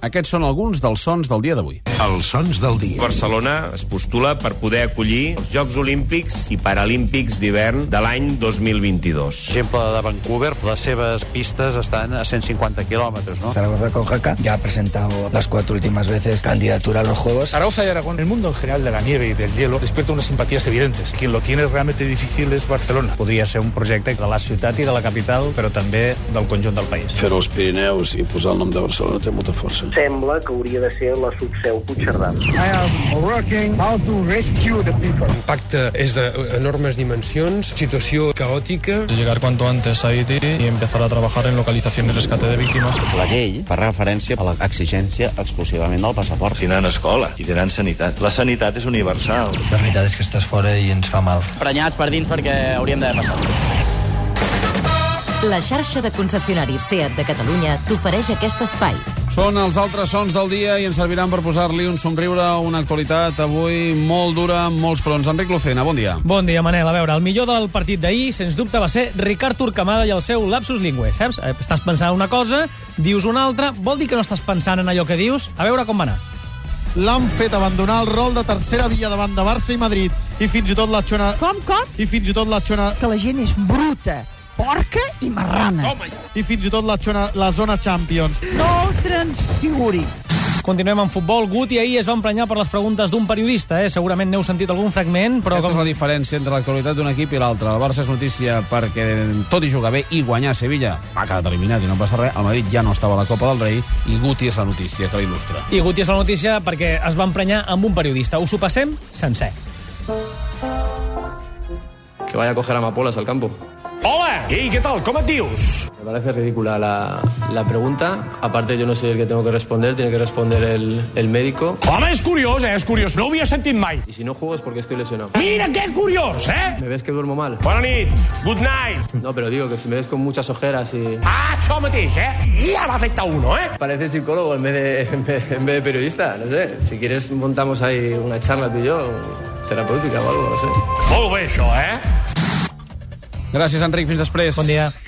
Aquests són alguns dels sons del dia d'avui. Els sons del dia. Barcelona es postula per poder acollir els Jocs Olímpics i Paralímpics d'hivern de l'any 2022. Exemple de Vancouver, les seves pistes estan a 150 kilómetros, ¿no? Zaragoza con Jaca ya ha presentado las 4 últimas veces candidatura a los Juegos. Zaragoza y Aragón, el mundo en general de la nieve y del hielo despierta unas simpatías evidentes. Quien lo tiene realmente difícil es Barcelona. Podria ser un projecte de la ciutat i de la capital, però també del conjunt del país. Fer els Pirineus i posar el nom de Barcelona té molta força. Sembla que hauria de ser la subseu Puigcerdà. I am working how to rescue the people. L'impacte és d'enormes dimensions, situació caòtica. Llegar cuanto antes a Haití y empezar a trabajar en localización y rescate de víctimas. La llei fa referència a l'exigència exclusivament del passaport. Tenen escola i tenen sanitat. La sanitat és universal. La veritat és que estàs fora i ens fa mal. Prenyats per dins perquè hauríem d'haver passat. La xarxa de concessionaris SEAT de Catalunya t'ofereix aquest espai. Són els altres sons del dia i ens serviran per posar-li un somriure a una actualitat avui molt dura amb molts fronts. Enric Lucena, bon dia. Bon dia, Manel. A veure, el millor del partit d'ahir, sens dubte, va ser Ricard Turcamada i el seu lapsus linguae, saps? Estàs pensant una cosa, dius una altra, vol dir que no estàs pensant en allò que dius? A veure com va anar. L'han fet abandonar el rol de tercera via davant de Barça i Madrid. I fins i tot la xona... Com? I fins i tot la xona... Que la gent és bruta, porca i marrana. I fins i tot la zona Champions. No transfiguri. Continuem amb futbol. Guti ahir es va emprenyar per les preguntes d'un periodista. Segurament n'heu sentit algun fragment, però... Aquesta és la diferència entre l'actualitat d'un equip i l'altre. El Barça és notícia perquè, tot i jugar bé i guanyar a Sevilla, ha quedat eliminat i no passa res. El Madrid ja no estava a la Copa del Rei i Guti és la notícia que l'il·lustra. I Guti és la notícia perquè es va emprenyar amb un periodista. Us ho passem sencer. Que vaya a coger amapolas al campo. Hola, ¿y qué tal? ¿Cómo te dius? Me parece ridícula la pregunta. Aparte, yo no soy el que tengo que responder, tiene que responder el médico. Home, és curiós. No ho havia sentit mai. Y si no juego es porque estoy lesionado. Mira que curiós, ¿Me ves que duermo mal? Bona nit, good night. No, pero digo que si me ves con muchas ojeras y... Ah, això mateix, Ja m'afecta uno, Pareces psicólogo en vez de periodista, no sé. Si quieres montamos ahí una charla tú y yo, terapéutica o algo, no sé. Molt bé, això, Gràcies, Enric. Fins després. Bon dia.